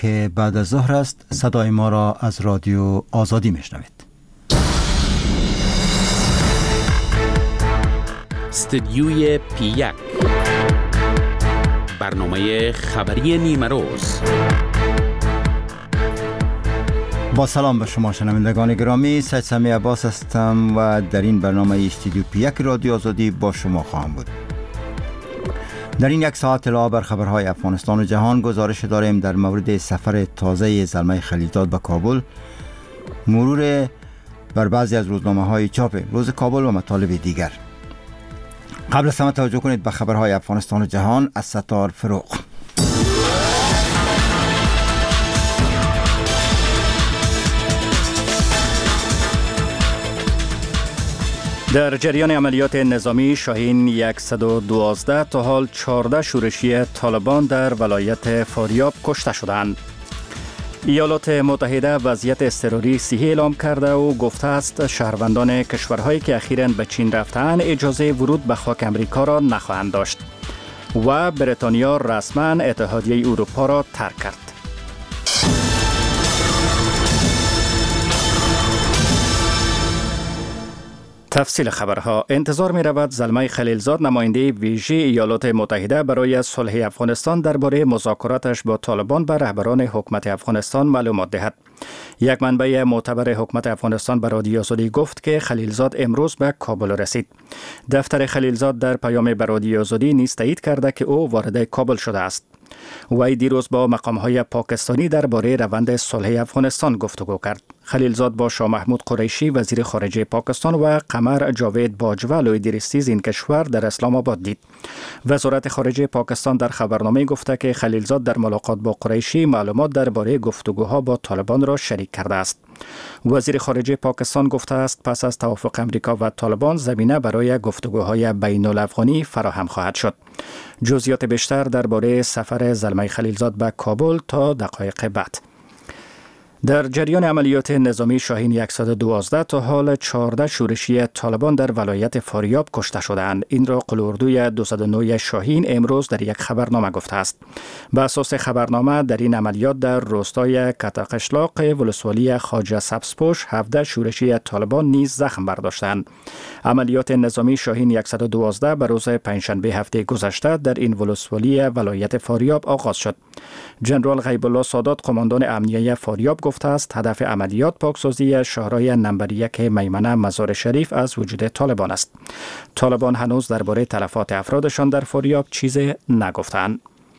که بعد از ظهر است. صدای ما را از رادیو آزادی میشنوید. استدیوی پی1 برنامه خبری نیمه روز. با سلام به شما شنوندگان گرامی، سید سمی عباس هستم و در این برنامه استدیو پی1 رادیو آزادی با شما خواهم بود. در این یک ساعت علاوه بر خبرهای افغانستان و جهان گزارش داریم در مورد سفر تازه زلمه خلیلزاد به کابل، مرور بر بعضی از روزنامه‌های چاپ روز کابل و مطالب دیگر. قبل از همه توجه کنید به خبرهای افغانستان و جهان از ستار فروغ. در جریان عملیات نظامی شاهین 112 تا حال 14 شورشی طالبان در ولایت فاریاب کشته شدند. ایالات متحده وضعیت اضطراری صحی اعلام کرده و گفته است شهروندان کشورهایی که اخیراً به چین رفتند اجازه ورود به خاک امریکا را نخواهند داشت و بریتانیا رسما اتحادیه اروپا را ترک کرد. تفصیل خبرها. انتظار می رود زلمه خلیلزاد نماینده ویژه ایالات متحده برای صلح افغانستان درباره مذاکراتش با طالبان به رهبران حکومت افغانستان معلومات دهد. یک منبع معتبر حکومت افغانستان به رادیو آزادی گفت که خلیلزاد امروز به کابل رسید. دفتر خلیلزاد در پیام به رادیو آزادی نیز تایید کرده که او وارد کابل شده است. وی دیروز با مقام‌های پاکستانی درباره روند صلح افغانستان گفتگو کرد. خلیلزاد با شاه محمود قریشی وزیر خارجه پاکستان و قمر جاوید باجوه لویدریستیز این کشور در اسلام آباد دید. وزارت خارجه پاکستان در خبرنامه گفته که خلیلزاد در ملاقات با قریشی معلومات درباره گفتگوها با طالبان را شریک کرده است. وزیر خارجه پاکستان گفته است پس از توافق امریکا و طالبان زمینه برای گفتگوهای بین الافغانی فراهم خواهد شد. جزئیات بیشتر درباره سفر زلمه خلیلزاد به کابل تا دقایق بعد. در جریان عملیات نظامی شاهین 112 تا حال 14 شورشی طالبان در ولایت فاریاب کشته شدند. این را قلوردوی 209 شاهین امروز در یک خبرنامه گفته است. به اساس خبرنامه در این عملیات در روستای کتاقشلاق ولسوالی خواجه سبزپوش 17 شورشی طالبان نیز زخم برداشتند. عملیات نظامی شاهین 112 به روز پنجشنبه هفته گذشته در این ولسوالی ولایت فاریاب آغاز شد. جنرال غیب الله سادات قماندان امنیه فاریاب گفته است هدف عملیات پاکسازی شهرهای نمبر 1 میمنه مزار شریف از وجود طالبان است. طالبان هنوز درباره تلفات افرادشان در فاریاب چیزی نگفتند.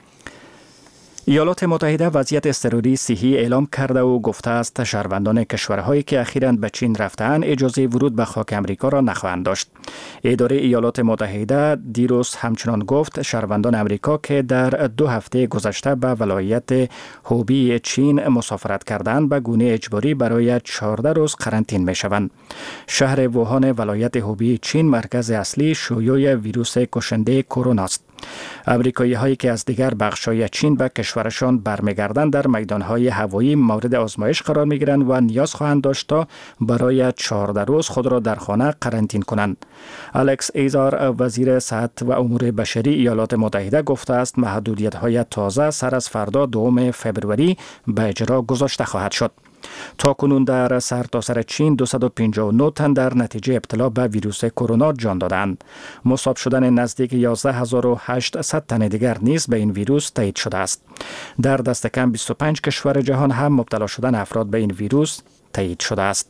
ایالات متحده وضعیت اضطراری صحی اعلام کرده و گفته است شهروندان کشورهایی که اخیراً به چین رفتند اجازه ورود به خاک امریکا را نخواهند داشت. اداره ایالات متحده دیروز همچنان گفت شهروندان امریکا که در 2 هفته گذشته به ولایت هوبی چین مسافرت کردند به گونه اجباری برای 14 روز قرنطینه می‌شوند. شهر ووهان ولایت هوبی چین مرکز اصلی شیوع ویروس کشنده کرونا است. امریکایی هایی که از دیگر بخش‌های چین به کشورشان برمیگردند در میدانهای هوایی مورد آزمایش قرار میگیرند و نیاز خواهند داشت تا برای 14 روز خود را در خانه قرنطینه کنند. الکس ایزار وزیر صحت و امور بشری ایالات متحده گفته است محدودیت‌های تازه سر از فردا 2 فوریه به اجرا گذاشته خواهد شد. تا کنون در سرتاسر چین 259 تن در نتیجه ابتلا به ویروس کرونا جان دادند. مصاب شدن نزدیک 11800 تن دیگر نیز به این ویروس تایید شده است. در دست کم 25 کشور جهان هم مبتلا شدن افراد به این ویروس تایید شده است.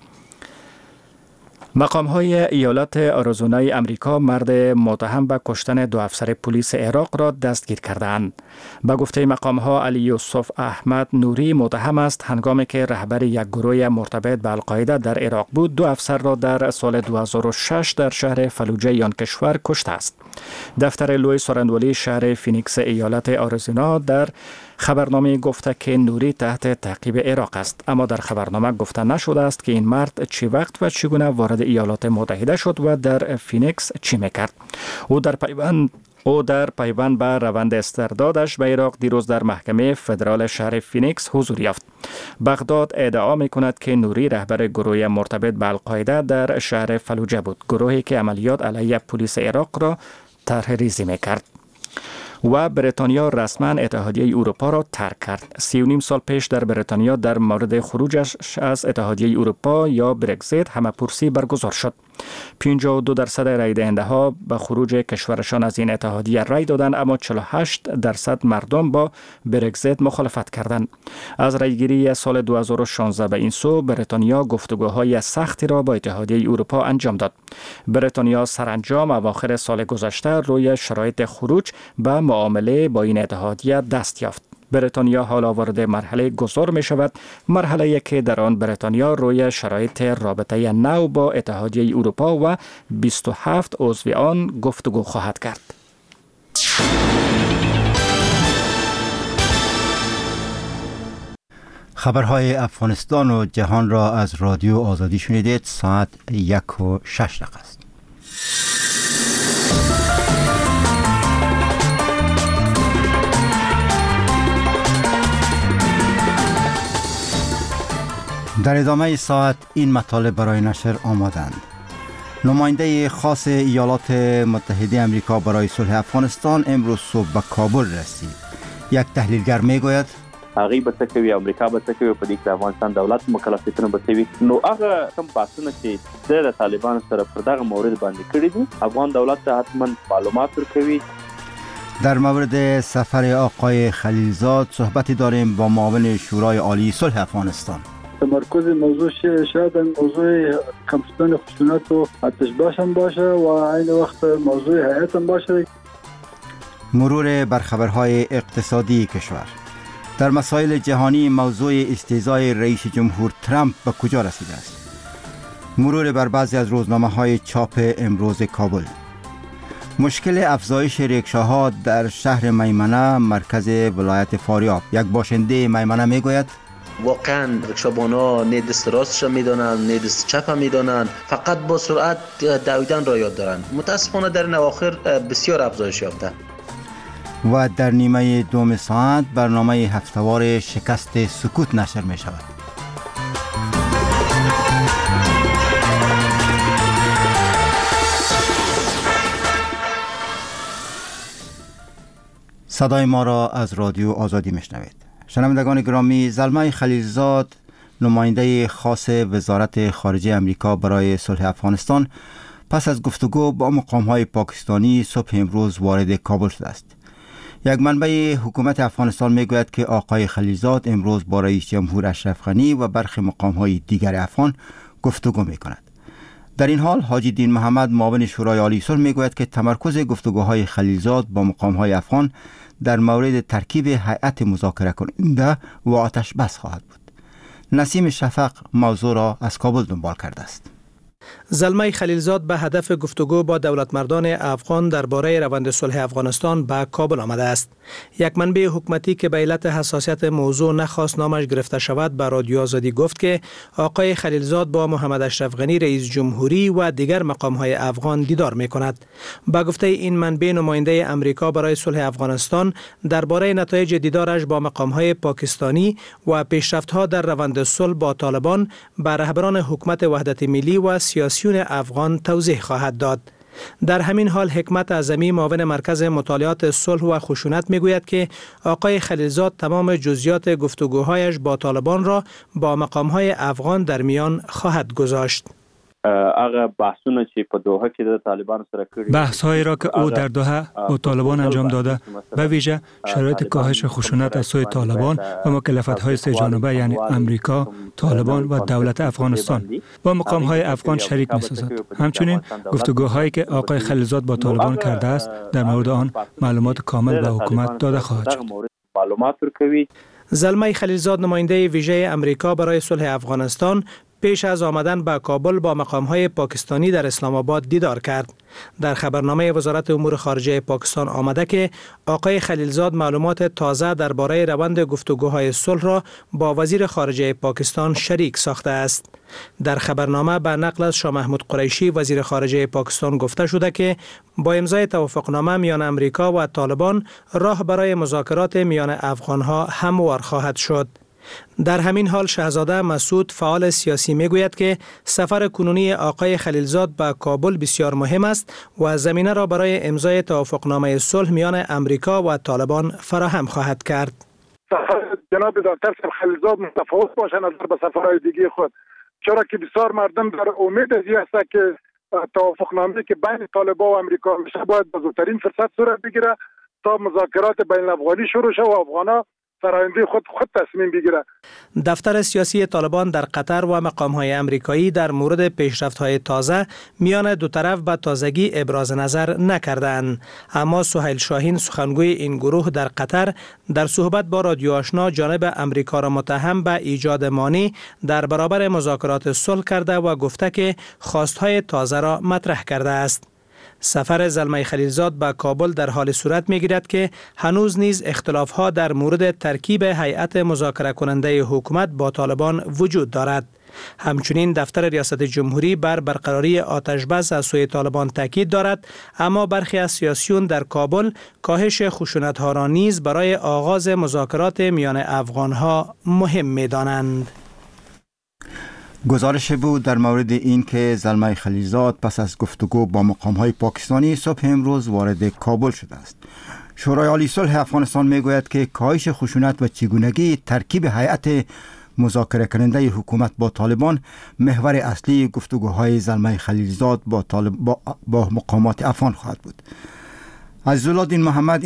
مقام‌های ایالت آریزونای امریکا مرد متهم به کشتن 2 افسر پلیس عراق را دستگیر کردند. به گفته مقام‌ها علی یوسف احمد نوری متهم است هنگامی که رهبر یک گروه مرتبط به القاعده در عراق بود 2 افسر را در سال 2006 در شهر فلوجه آن کشور کشته است. دفتر لوئیس سارندولی شهر فینیکس ایالت آریزونا در خبرنامه گفته که نوری تحت تعقیب عراق است، اما در خبرنامه گفته نشده است که این مرد چه وقت و چگونه وارد ایالات متحده شد و در فینیکس چی میکرد. او در پیوند به روند استردادش به عراق دیروز در محکمه فدرال شهر فینیکس حضور یافت. بغداد ادعا میکند که نوری رهبر گروه مرتبط به القاعده در شهر فلوجه بود، گروهی که عملیات علیه پلیس عراق را طرح ریزی میکرد. و بریتانیا رسما اتحادیه اروپا را ترک کرد. 3.5 سال پیش در بریتانیا در مورد خروجش از اتحادیه اروپا یا برگزیت همه‌پرسی برگزار شد. 52% رای دهنده ها به خروج کشورشان از این اتحادیه رای دادند، اما 48% مردم با برگزیت مخالفت کردند. از رایگیری سال 2016 به این سو بریتانیا گفتگوهای سختی را با اتحادیه اروپا انجام داد. بریتانیا سرانجام اواخر سال گذشته روی شرایط خروج به معامله با این اتحادیه دست یافت. بریتانیا حالا وارد مرحله گذار می شود، مرحله‌ای که در آن بریتانیا روی شرایط رابطه نو با اتحادیه اروپا و 27 عضو آن گفتگو خواهد کرد. خبرهای افغانستان و جهان را از رادیو آزادی شنیدید. ساعت 1:06 است. در ادامه ساعت این مطالب برای نشر آمادند. نماینده خاص ایالات متحده آمریکا برای صلح افغانستان امروز صبح به کابل رسید. یک تحلیلگر میگوید هغه به څه کوي، امریکا به څه کوي، په دې کې افغانستان دولت مکلفیتونه به څه وي. نو هغه کوم بحثونه چې د طالبانو سره پر دغه مورد باندې کړی دي، افغان دولت ته حتما معلومات ورکوي. در مورد سفر آقای خلیلزاد صحبتی داریم با معاون شورای عالی صلح افغانستان. تمرکز موضوع شاید موضوع کمپستان خشونت و آتش‌بس هم باشه و عین وقت موضوع حیات هم باشه. مرور بر خبرهای اقتصادی کشور. در مسائل جهانی موضوع استیضای رئیس جمهور ترامپ به کجا رسیده است؟ مرور بر بعضی از روزنامه‌های چاپ امروز کابل. مشکل افزایش ریکشاها در شهر میمنه مرکز ولایت فاریاب. یک باشنده میمنه میگوید واقعا رکشابانا نه دست راستش میدانند نه دست چپ میدانند، فقط با سرعت دویدن را یاد دارند. متاسفانه در این اواخر بسیار افزایش یافته. و در نیمه دوم ساعت برنامه هفتهوار شکست سکوت نشر می شود. صدای ما را از رادیو آزادی میشنوید. شنوندگان گرامی، زلمه خلیلزاد نماینده خاص وزارت خارجه امریکا برای صلح افغانستان پس از گفتگو با مقام‌های پاکستانی صبح امروز وارد کابل شده است. یک منبع حکومت افغانستان میگوید که آقای خلیلزاد امروز با رئیس جمهور اشرف غنی و برخی مقام‌های دیگر افغان گفتگو می‌کند. در این حال حاجی دین محمد معاون شورای عالی صلح میگوید که تمرکز گفتگوهای خلیلزاد با مقام‌های افغان در مورد ترکیب هیئت مذاکره کننده و آتش بس خواهد بود. نسیم شفق موضوع را از کابل دنبال کرده است. زلمه خلیلزاد به هدف گفتگو با دولتمردان افغان درباره روند صلح افغانستان به کابل آمده است. یک منبع حکومتی که به علت حساسیت موضوع نخواست نامش گرفته شود به رادیو آزادی گفت که آقای خلیلزاد با محمد اشرف غنی رئیس جمهوری و دیگر مقام‌های افغان دیدار می‌کند. با گفته این منبع، نماینده امریکا برای صلح افغانستان درباره نتایج دیدارش با مقام‌های پاکستانی و پیشرفت‌ها در روند صلح با طالبان به رهبران حکومت وحدت ملی و سیاسیون افغان توضیح خواهد داد. در همین حال حکمت اعظمی معاون مرکز مطالعات صلح و خشونت میگوید که آقای خلیلزاد تمام جزئیات گفتگوهایش با طالبان را با مقام‌های افغان در میان خواهد گذاشت. هغه بحثونه چې په دوحه کې د طالبانو سره کړي، بحث‌هایی را که او در دوحه با طالبان انجام داده، به ویژه شرایط کاهش خشونت از سوی طالبان و مکلفیت‌های سه جانبه یعنی امریکا، طالبان و دولت افغانستان با مقام‌های افغان شریک می‌سازد. همچنین گفتگوهایی که آقای خلیلزاد با طالبان کرده است در مورد آن معلومات کامل به حکومت داده خواهد شد. زلمه خلیلزاد نماینده ویژه امریکا برای صلح افغانستان پیش از آمدن به کابل با مقام‌های پاکستانی در اسلام آباد دیدار کرد. در خبرنامه وزارت امور خارجه پاکستان آمده که آقای خلیلزاد معلومات تازه درباره روند گفتگوهای صلح را با وزیر خارجه پاکستان شریک ساخته است. در خبرنامه به نقل از شاه محمود قریشی وزیر خارجه پاکستان گفته شده که با امضای توافقنامه میان امریکا و طالبان راه برای مذاکرات میان افغان‌ها هموار خواهد شد. در همین حال شاهزاده مسعود فعال سیاسی میگوید که سفر کنونی آقای خلیلزاد به کابل بسیار مهم است و زمینه را برای امضای توافقنامه صلح میان امریکا و طالبان فراهم خواهد کرد. سفر جناب دکتر خلیلزاد متفاوت باشه نظر به سفرهای دیگه خود، چرا که بسیار مردم در امید از است که توافقنامه‌ای که بین طالبان و امریکا میشه باید به زودترین فرصت صورت بگیره تا مذاکرات بین الافغانی شروع شه و افغانا سراینده خود تصمیم بگیره. دفتر سیاسی طالبان در قطر و مقام‌های امریکایی در مورد پیشرفت‌های تازه میان دو طرف به تازگی ابراز نظر نکردند، اما سهیل شاهین سخنگوی این گروه در قطر در صحبت با رادیو آشنا جانب امریکا را متهم به ایجاد مانع در برابر مذاکرات صلح کرده و گفته که خواست‌های تازه را مطرح کرده است. سفر زلمه خلیلزاد به کابل در حال صورت می‌گیرد که هنوز نیز اختلاف‌ها در مورد ترکیب هیئت مذاکره کننده حکومت با طالبان وجود دارد. همچنین دفتر ریاست جمهوری بر برقراری آتش‌بس از سوی طالبان تاکید دارد، اما برخی از سیاسیون در کابل کاهش خشونت‌ها را نیز برای آغاز مذاکرات میان افغان‌ها مهم می‌دانند. گزارش بود در مورد این که زلمه خلیلزاد پس از گفتگو با مقام‌های پاکستانی صبح امروز وارد کابل شده است. شورای عالی صلح افغانستان میگوید که کاهش خشونت و چگونگی ترکیب هیئت مذاکره کننده حکومت با طالبان محور اصلی گفتگوهای زلمه خلیلزاد با مقامات افغان خواهد بود. عزیزالله دین محمد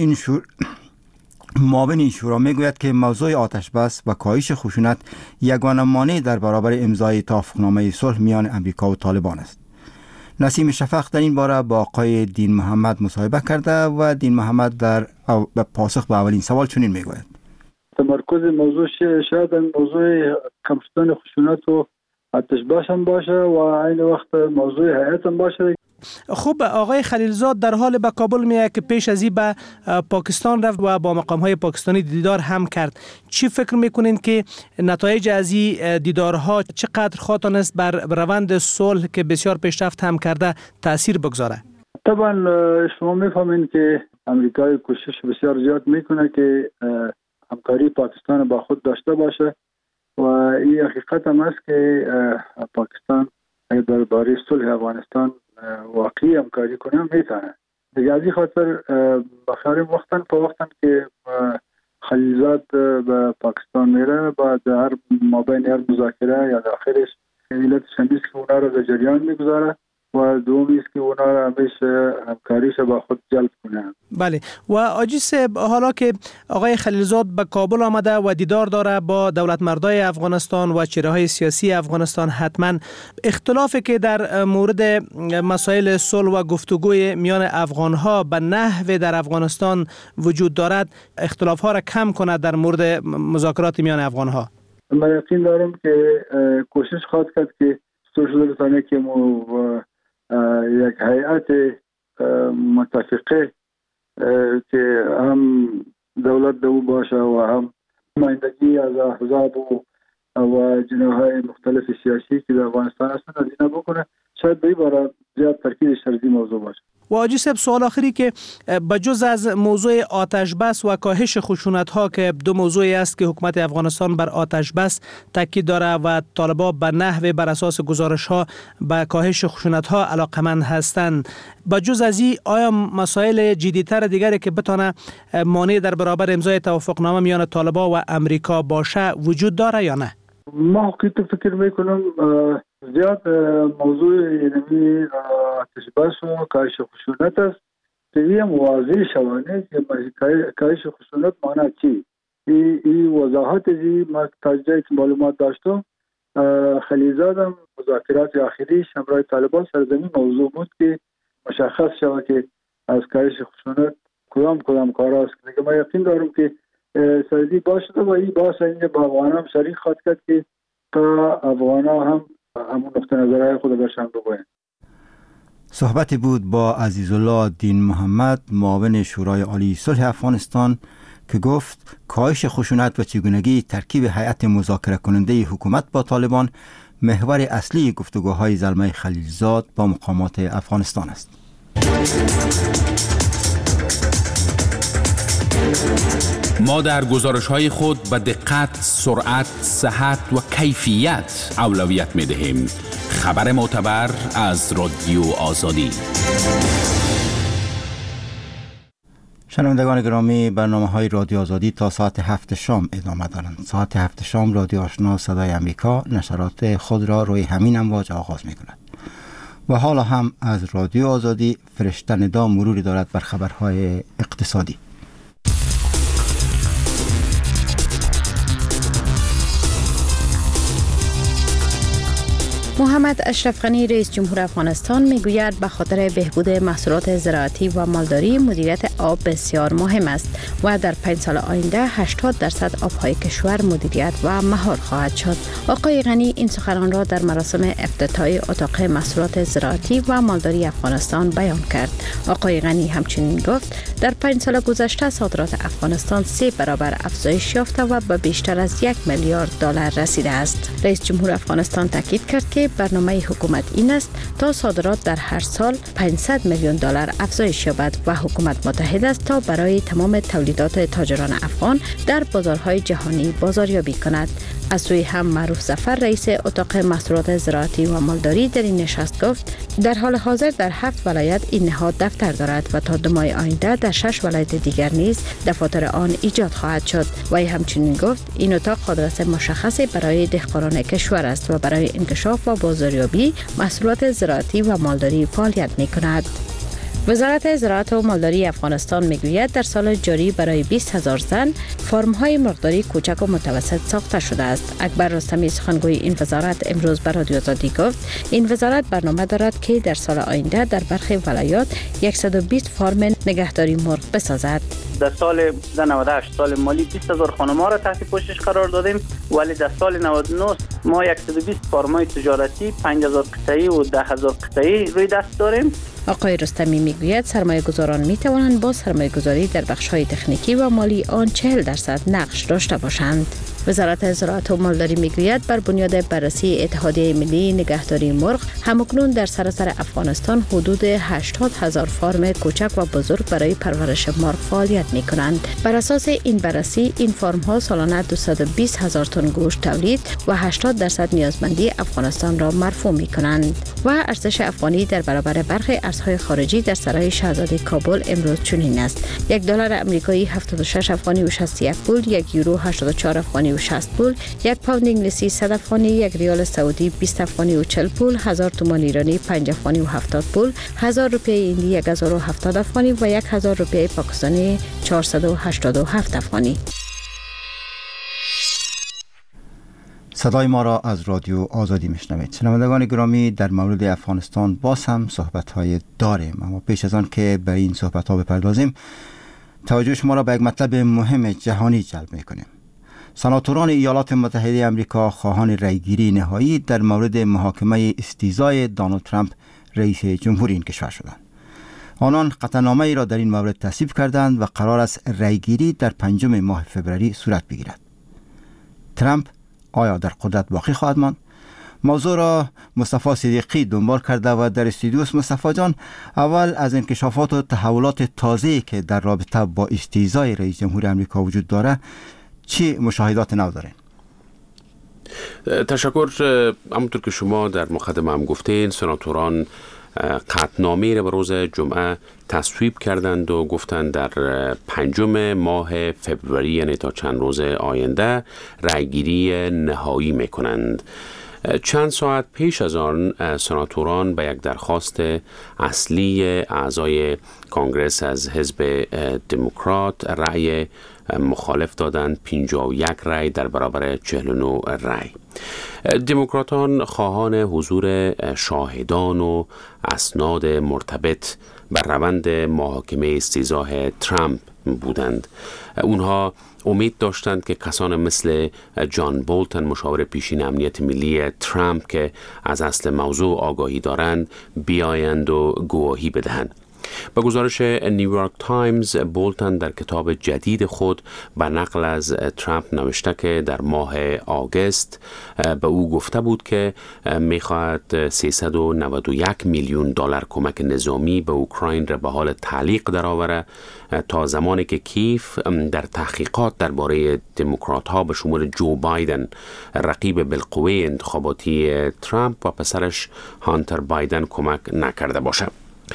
معاون این شورا میگوید که موضوع آتش بس و کاهش خشونت یگانه مانع در برابر امضای توافقنامه صلح میان امریکا و طالبان است. نسیم شفق در این باره با آقای دین محمد مصاحبه کرده و دین محمد در پاسخ به اولین سوال چنین میگوید: تمرکز موضوع شاید موضوع کم شدن خشونت و آتش بس هم باشه و عین وقت موضوع هیئت هم باشه. خب آقای خلیلزاد در حال به کابل میاد که پیش از این به پاکستان رفت و با مقام‌های پاکستانی دیدار هم کرد. چی فکر میکنین که نتایج از این دیدارها چقدر خواهد است بر روند صلح که بسیار پیشرفت هم کرده تاثیر بگذاره؟ طبعا شما میفهمین که امریکای کوشش بسیار زیاد میکنه که همکاری پاکستان با خود داشته باشه و این حقیقت هم است که پاکستان درباره صلح افغانستان واقعی همکاری کنه میتونه. دیگه از این خاطر بخاریم وقتاً که خلیلزاد به پاکستان میره با در مابین هر مذاکره یا داخلش علت شمیست که اونا رو در جریان میگذاره و دومی است که اونا رو همیشه همکاریش با خود جلب کنه. بله. و آجی صاحب، حالا که آقای خلیلزاد به کابل آمده و دیدار داره با دولت مردای افغانستان و چهره‌های سیاسی افغانستان، حتما اختلافی که در مورد مسائل صلح و گفتگوی میان افغان‌ها به نحو در افغانستان وجود دارد اختلاف‌ها را کم کند در مورد مذاکرات میان افغان‌ها. من یقین دارم که کوشش خواهد کرد که شده بتانه که یک هیئت متفقه که هم دولت دو باشه و هم نمایندگی از احزاب و جناح‌های مختلف سیاسی که در افغانستان هستند از اینا بکنه، شاید به این باره زیاد ترکیزش سر این موضوع باشه. و آجی صاحب، سوال آخری که بجز از موضوع آتش بس و کاهش خشونت ها که دو موضوعی است که حکومت افغانستان بر آتش بس تاکید داره و طالبان به نحو بر اساس گزارش ها به کاهش خشونت ها علاقمند هستند، بجز از این آیا مسائل جدی‌تر دیگری که بتونه مانع در برابر امضای توافقنامه میان طالبان و امریکا باشه وجود داره یا نه؟ ما حقیقت فکر میکنم زیاد موضوع اینمی آتش بس و کاهش خشونت است که این واضح شوانه که کاهش خشونت معنی چی؟ این وضاحت ازی ما تا جایی که معلومات داشتم خلیلزاد هم مذاکرات آخریش همراه طالبان سرزمین موضوع بود که مشخص شود که از کاهش خشونت کدام کار است. دیگه ما یقین دارم که سعیدی باشه و این باشه اینجا با افغان هم شریک خواهد کرد که تا افغان هم همون نقطه نظرهای خود برشن بگوین. صحبتی بود با عزیزالله دین محمد، معاون شورای عالی صلح افغانستان، که گفت کاهش خشونت و چگونگی ترکیب هیئت مذاکره کننده حکومت با طالبان محور اصلی گفتگوهای زلمه خلیلزاد با مقامات افغانستان است. ما در گزارش‌های خود به دقت، سرعت، صحت و کیفیت اولویت می‌دهیم. خبر معتبر از رادیو آزادی. شنوندگان گرامی، برنامه‌های رادیو آزادی تا ساعت 7 شام ادامه دارند. ساعت 7 شام رادیو آشنا صدای امریکا نشرات خود را روی همین امواج آغاز می‌کند. و حالا هم از رادیو آزادی فرشته ندا مروری دارد بر خبرهای اقتصادی. محمد اشرف غنی رئیس جمهور افغانستان میگوید به خاطر بهبود محصولات زراعتی و مالداری مدیریت آب بسیار مهم است و در 5 سال آینده 80% آبهای کشور مدیریت و مهار خواهد شد. آقای غنی این سخنان را در مراسم افتتاحی اتاق محصولات زراعتی و مالداری افغانستان بیان کرد. آقای غنی همچنین گفت در 5 سال گذشته صادرات افغانستان 3 برابر افزایش یافته و به بیشتر از 1 میلیارد دلار رسیده است. رئیس جمهور افغانستان تاکید کرد که برنامه حکومت این است تا صادرات در هر سال 500 میلیون دلار افزایش یابد و حکومت متحد است تا برای تمام تولیدات تاجران افغان در بازارهای جهانی بازاریابی کند. از سوی هم معروف ظفر رئیس اتاق محصولات زراعتی و مالداری در این نشست گفت در حال حاضر در 7 ولایت این نهاد دفتر دارد و تا 2 ماه آینده در 6 ولایت دیگر نیز دفاتر آن ایجاد خواهد شد. و همچنین گفت این اتاق آدرس مشخصی برای دهقانان کشور است و برای انکشاف و بازاریابی محصولات زراعتی و مالداری فعالیت می‌کند. وزارت زراعت و مالداری افغانستان میگوید در سال جاری برای 20,000 زن فرم‌های مرغداری کوچک و متوسط ساخته شده است. اکبر رستمی سخنگوی این وزارت امروز به رادیو آزادی گفت این وزارت برنامه دارد که در سال آینده در برخی ولایات 120 فرم نگهداری مرغ بسازد. در سال 98 سال مالی 20,000 خانم‌ها را تحت پوشش قرار دادیم، ولی در سال 99 ما 120 فرم‌های تجارتی 5,000 قطعی و 10,000 قطعی روی دست داریم. آقای رستمی میگوید سرمایه‌گذاران میتوانند با سرمایه‌گذاری در بخش‌های تکنیکی و مالی آن 40% نقش داشته باشند. وزارت زراعت و مالداری میگوید بر بنیاد بررسی اتحادیه ملی نگهداری مرغ همکنون در سراسر افغانستان حدود 80,000 فرم کوچک و بزرگ برای پرورش مرغ فعالیت میکنند. بر اساس این بررسی این فرم ها سالانه 220,000 تن گوشت تولید و 80% نیازمندی افغانستان را مرفوع میکنند. و ارزش افغانی در برابر برخی ارزهای خارجی در سرای شاهزاده کابل امروز چنین است: $1 آمریکایی 76 افغانی و 61 پول، 1 یورو 84 افغانی و 60 پول، 1 پوند انگلیسی 100 افغانی، 1 ریال سعودی 20 افغانی و 40 پول، 1000 تومان ایرانی 5 افغانی و 70 پول، 1000 روپیه هندی 1070 افغانی و 1000 روپیه پاکستانی 487 افغانی. صدای ما را از رادیو آزادی میشنوید. شنوندگان گرامی، در مورد افغانستان باز هم صحبت‌های داریم، اما پیش از آن که به این صحبت‌ها بپردازیم توجه شما را به یک مطلب مهم جهانی جلب می‌کنیم. سناتوران ایالات متحده آمریکا خواهان رأیگیری نهایی در مورد محاکمه استیضای دونالد ترامپ رئیس جمهوری این کشور شدند. آنان قطعنامه ای را در این مورد تصویب کردند و قرار است رأیگیری در 5 ماه فوریه صورت بگیرد. ترامپ آیا در قدرت باقی خواهد ماند؟ موضوع را مصطفی صدیقی دنبال کرده و در استودیو است. مصطفی جان، اول از انکشافات و تحولات تازه‌ای که در رابطه با استیضای رئیس جمهور آمریکا وجود داره چی مشاهدات نو دارین؟ تشکر. همونطور که شما در مقدمه هم گفتین، سناتوران قطعنامه را به روز جمعه تصویب کردند و گفتند در 5 ماه فوریه، یعنی تا چند روز آینده، رأیگیری نهایی میکنند. چند ساعت پیش از آن سناتوران به یک درخواست اصلی اعضای کانگرس از حزب دموکرات رأی مخالف دادند، 51 رأی در برابر 49 رأی. دموکراتان خواهان حضور شاهدان و اسناد مرتبط بر روند محاکمه استیضاح ترامپ بودند. اونها امید داشتند که کسان مثل جان بولتن، مشاور پیشین امنیت ملی ترامپ که از اصل موضوع آگاهی دارند، بیایند و گواهی بدهند. به گزارش نیویورک تایمز، بولتن در کتاب جدید خود به نقل از ترامپ نوشته که در ماه آگوست به او گفته بود که می‌خواهد 391 میلیون دلار کمک نظامی به اوکراین را به حال تعلیق درآورد تا زمانی که کیف در تحقیقات درباره دموکرات‌ها به شمول جو بایدن، رقیب بالقوه انتخاباتی ترامپ و پسرش هانتر بایدن کمک نکرده باشد.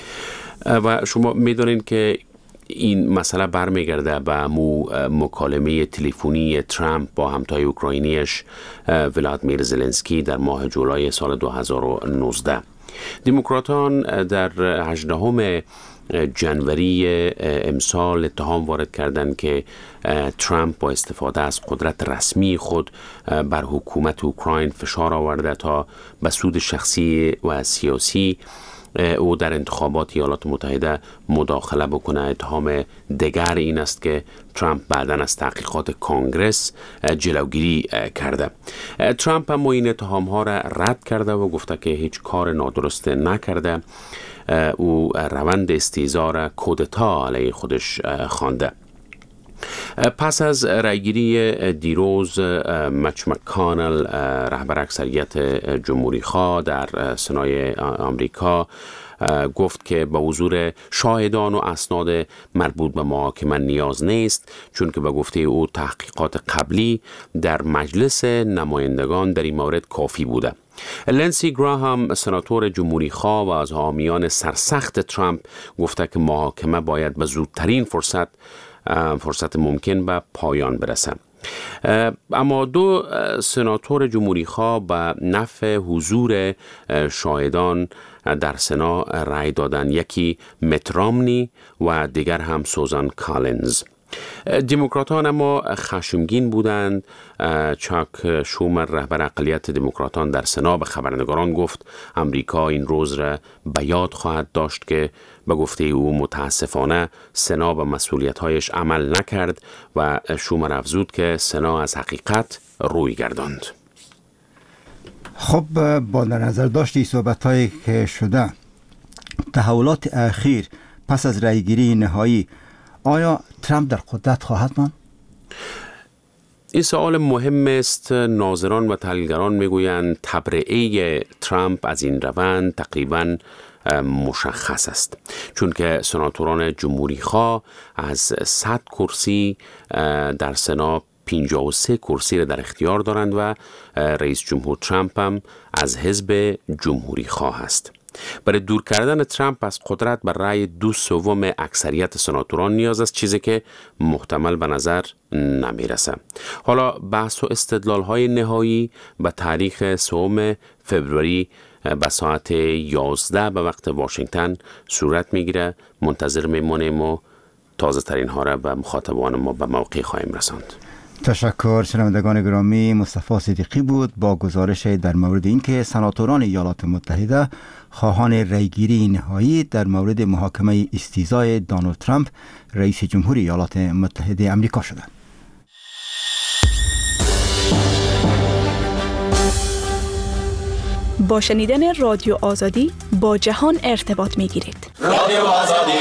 و شما میدونین که این مسئله برمیگرده به مکالمه تلفنی ترامپ با همتای اوکراینیش ولادیمیر زلنسکی در ماه جولای سال 2019. دموکراتان در 18 جنوری امسال اتهام وارد کردند که ترامپ با استفاده از قدرت رسمی خود بر حکومت اوکراین فشار آورده تا به سود شخصی و سیاسی او در انتخابات ایالات متحده مداخله بکنه. اتهام دیگر این است که ترامپ بعداً از تحقیقات کانگرس جلوگیری کرده. ترامپ هم این اتهام ها را رد کرده و گفته که هیچ کار نادرست نکرده. او روند استیزا را کودتا علیه خودش خوانده. پس از رأیگیری دیروز، مچ مکانل، رهبر اکثریت جمهوری‌خواه در سنای آمریکا، گفت که به حضور شاهدان و اسناد مربوط به محاکمه نیاز نیست، چون که به گفته او تحقیقات قبلی در مجلس نمایندگان در این مورد کافی بوده. لنسی گراهام، سناتور جمهوری‌خواه و از حامیان سرسخت ترامپ، گفته که محاکمه باید به زودترین فرصت ممکن به پایان برسه. اما دو سناتور جمهوری‌خواه به نفع حضور شاهدان در سنا رأی دادن، یکی مت رامنی و دیگر هم سوزان کالینز. دموکراتان اما خشمگین بودند. چاک شومر، رهبر اقلیت دموکراتان در سنا، به خبرنگاران گفت امریکا این روز را به یاد خواهد داشت که به گفته او متاسفانه سنا به مسئولیت‌هایش عمل نکرد و شومر افزود که سنا از حقیقت روی گرداند. خب با در نظر داشتی صحبت‌هایی که شده، تحولات اخیر پس از رأیگیری نهایی، آیا ترامپ در قدرت خواهد ماند؟ این سوال مهم است. ناظران و تحلیلگران میگویند تبرئه ترامپ از این روند تقریباً مشخص است، چون که سناتوران جمهوری‌خواه از 100 کرسی در سنا 53 کرسی را در اختیار دارند و رئیس جمهور ترامپ هم از حزب جمهوری‌خواه است. برای دور کردن ترامپ از قدرت بر رأی 2/3 اکثریت سناتوران نیاز است، چیزی که محتمل به نظر نمیرسه. حالا بحث و استدلال‌های نهایی به تاریخ 3 فوریه به ساعت 11 به وقت واشنگتن صورت میگیره. منتظر میمونیم و تازه ترین ها را به مخاطبان ما به موقع خواهیم رساند. تشکر. شنوندگان گرامی، مصطفی صدیقی بود با گزارش در مورد اینکه سناتوران ایالات متحده خواهان رأیگیری نهایی در مورد محاکمه استیزای دونالد ترامپ رئیس جمهور ایالات متحده آمریکا شدند. با شنیدن رادیو آزادی با جهان ارتباط می گیرید. رادیو آزادی.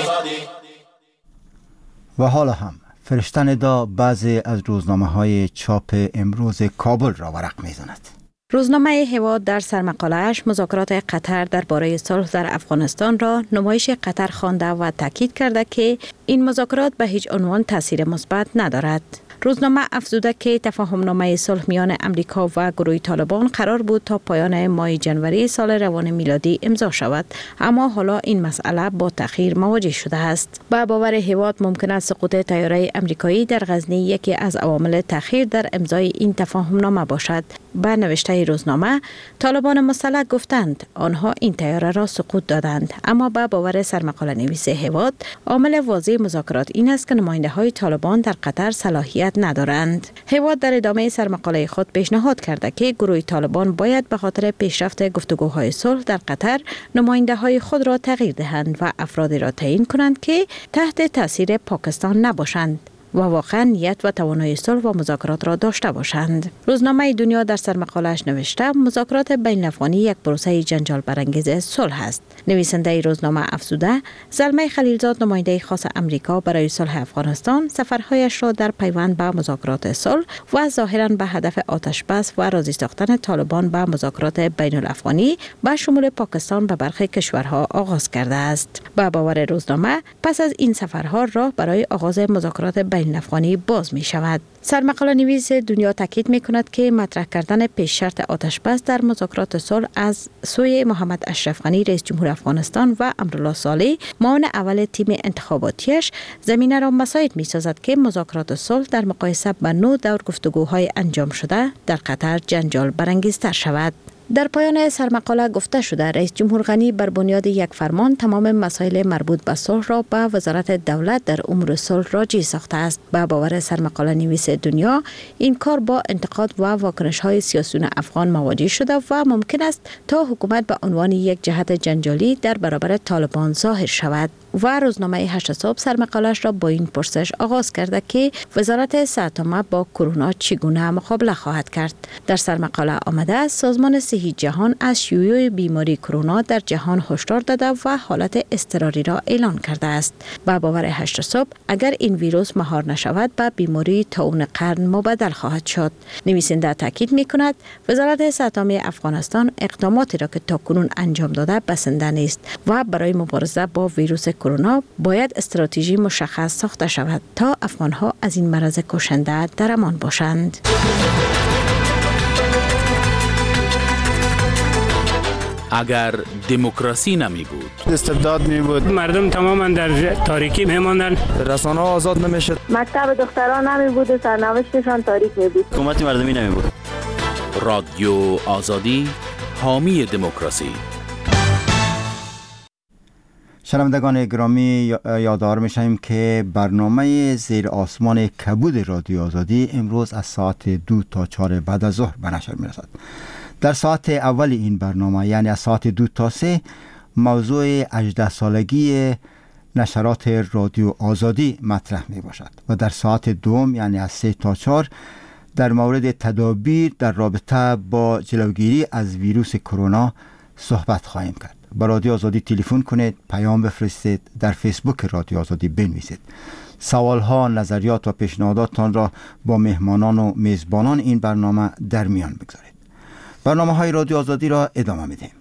و حالا هم فرشته ندا بعضی از روزنامه‌های چاپ امروز کابل را ورق می‌زند. روزنامه هواد در سرمقاله‌اش مذاکرات قطر درباره صلح در افغانستان را نمایش قطر خوانده و تاکید کرده که این مذاکرات به هیچ عنوان تاثیر مثبت ندارد. روزنامه افزوده که تفاهمنامه صلح میان امریکا و گروه طالبان قرار بود تا پایان ماه جنوری سال روان میلادی امضا شود، اما حالا این مسئله با تأخیر مواجه شده است. با باور هواد ممکن است سقوط طیاره امریکایی در غزنی یکی از عوامل تأخیر در امضای این تفاهمنامه باشد. به نوشته روزنامه، طالبان مسلح گفتند آنها این طیاره را سقوط دادند، اما با باور سرمقاله نویس هواد، عامل واضح مذاکرات این است که نماینده های طالبان در قطر صلاحیت ندارند. هواد در ادامه سرمقاله خود پیشنهاد کرده که گروه طالبان باید به خاطر پیشرفت گفتگوهای صلح در قطر نماینده های خود را تغییر دهند و افرادی را تعیین کنند که تحت تاثیر پاکستان نباشند. و واقعا نیت و توانایی صلح و مذاکرات را داشته باشند. روزنامه دنیا در سرمقاله‌اش نوشته مذاکرات بین الافغانی یک پروسه جنجال برانگیز صلح است. نویسنده روزنامه افزوده زلمه خلیلزاد نماینده خاص امریکا برای صلح افغانستان سفرهایش را در پیوند به مذاکرات صلح و ظاهراً به هدف آتش بس و راضی ساختن طالبان به مذاکرات بین الافغانی با شمول پاکستان به برخی کشورها آغاز کرده است. با باور روزنامه پس از این سفرها راه برای آغاز مذاکرات بین الافغانی باز می شود. سرمقاله نویس دنیا تاکید می کند که مطرح کردن پیش شرط آتش بس در مذاکرات صلح از سوی محمد اشرف غنی رئیس جمهور افغانستان و امرالله صالح معاون اول تیم انتخاباتیش زمینه را مساعد می سازد که مذاکرات صلح در مقایسه با 9 دور گفتگوهای انجام شده در قطر جنجال برانگیزتر شود. در پایان سرمقاله گفته شده رئیس جمهور غنی بر بنیاد یک فرمان تمام مسائل مربوط به صلح را به وزارت دولت در امور صلح راجع ساخته است. با باور سرمقاله نویس دنیا این کار با انتقاد و واکنش‌های سیاسیون افغان مواجه شده و ممکن است تا حکومت به عنوان یک جهت جنجالی در برابر طالبان ظاهر شود. و روزنامه 8 صبح سرمقاله‌اش را با این پرسش آغاز کرده که وزارت صحت با کرونا چگونه مقابله خواهد کرد. در سرمقاله آمده است سازمان صحی جهان از شیوع بیماری کرونا در جهان هشدار داده و حالت اضطراری را اعلان کرده است. با باور 8 صبح اگر این ویروس مهار نشود به بیماری طاعون قرن مبدل خواهد شد. نویسنده تاکید می‌کند وزارت صحت افغانستان اقداماتی را که تاکنون انجام داده بسنده نیست و برای مبارزه با ویروس کرونا باید استراتژی مشخص ساخته شود تا افغان‌ها از این مرض کشنده در امان باشند. اگر دموکراسی نمی بود استبداد می بود، مردم تماما در تاریکی می ماندند، رسانه‌ها آزاد نمی شد، مکتب دختران نمی بود و سرنوشتشان تاریک می بود، حکومت مردمی نمی بود. رادیو آزادی حامی دموکراسی. شنوندگان گرامی یادآور می‌شویم که برنامه زیر آسمان کبود رادیو آزادی امروز از ساعت 2 تا 4 بعد از ظهر به نشر می‌رسد. در ساعت اول این برنامه یعنی از ساعت 2 تا 3 موضوع 18 سالگی نشرات رادیو آزادی مطرح می باشد و در ساعت دوم یعنی از 3 تا 4 در مورد تدابیر در رابطه با جلوگیری از ویروس کرونا صحبت خواهیم کرد. با رادیو آزادی تلفن کنید، پیام بفرستید، در فیسبوک رادیو آزادی بنویسید. سوالها، نظریات و پیشنهاداتتان را با مهمانان و میزبانان این برنامه در میان بگذارید. برنامه های رادیو آزادی را ادامه میدهیم.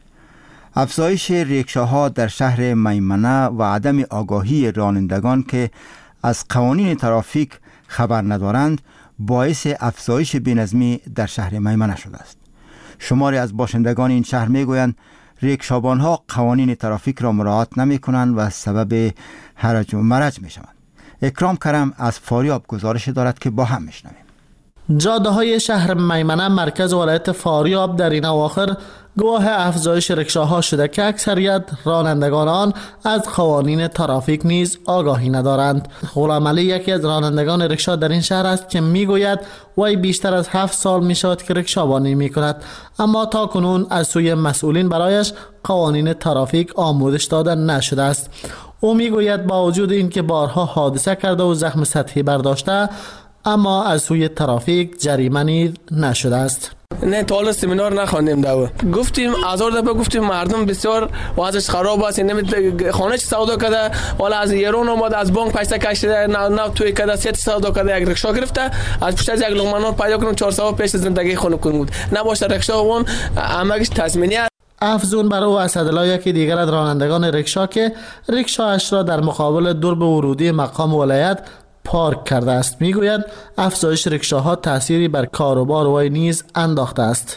افزایش ریکشاها در شهر میمنه و عدم آگاهی رانندگان که از قوانین ترافیک خبر ندارند باعث افزایش بی‌نظمی در شهر میمنه شده است. شماری از باشندگان این شهر میگویند ریکشابانها قوانین ترافیک را مراعات نمی کنند و سبب هرج و مرج می شوند. اکرام کرم از فاریاب گزارش دارد که با هم میشنویم. جاده های شهر میمنه مرکز ولایت فاریاب در این اواخر گواه افزایش رکشاها شده که اکثریت رانندگان آن از قوانین ترافیک نیز آگاهی ندارند. غلام علی یکی از رانندگان رکشا در این شهر است که میگوید وی بیشتر از 7 سال می شود که رکشابانی می کند، اما تا کنون از سوی مسئولین برایش قوانین ترافیک آموزش داده نشده است. او میگوید با وجود اینکه بارها حادثه کرده و زخم سطحی برداشته اما از سوی ترافیک جریمه نیز نشده است. نه تا حالا سمینار نخواندیم داو. گفتیم هزار دفعه گفتیم مردم بسیار وضعش خراب است، نمی خانه چه سودا کرده والا از ایران اومد از بانک پیسه کشیده نه توی کرده سیت سودا کرده یک رکشا گرفته از پشت از یک لقمه پیدا کنم 400 پیش زندگی خونه کن بود نباشه رکشا اون همگیش تضمینی. افزون بر او اسدالله یکی دیگر از رانندگان رکشا که رکشاش را در مقابل درب ورودی مقام ولایت پارک کرده است میگوید افزایش رکشاها تأثیری بر کاروبار وی نیز انداخته است.